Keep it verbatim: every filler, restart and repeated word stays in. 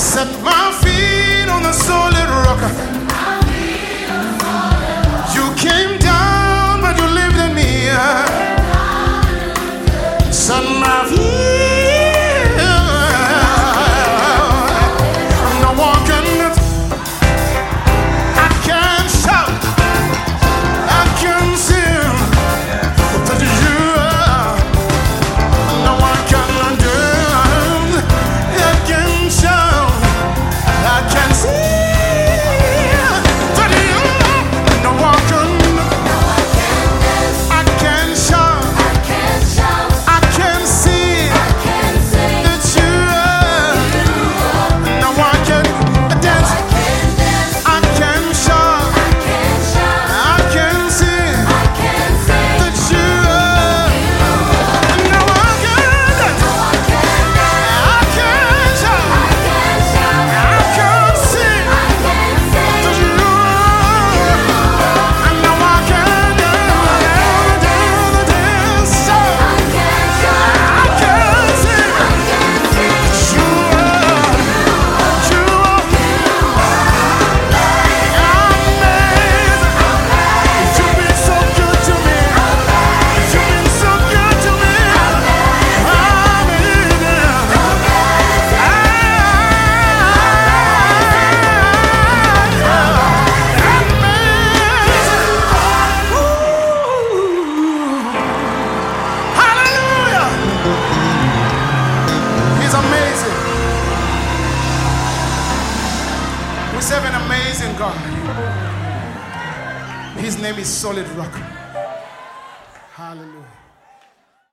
Set my feet on the solid rock. You came down, but you lived in me. Set my feet. No one can. I can shout. I can sing. But you, no one can undo. I can shout. I can sing. But you, no one can. I can shout. I can sing. That you, no one can dance. I can shout. I can sing. That you, no one can dance. I can shout. I can sing. That you, no one can dance. So I can sing. You, you, amazing. You've been so good to me. You've been so good to me. Hallelujah. He's amazing. We serve an amazing God. His name is Solid Rock. Hallelujah.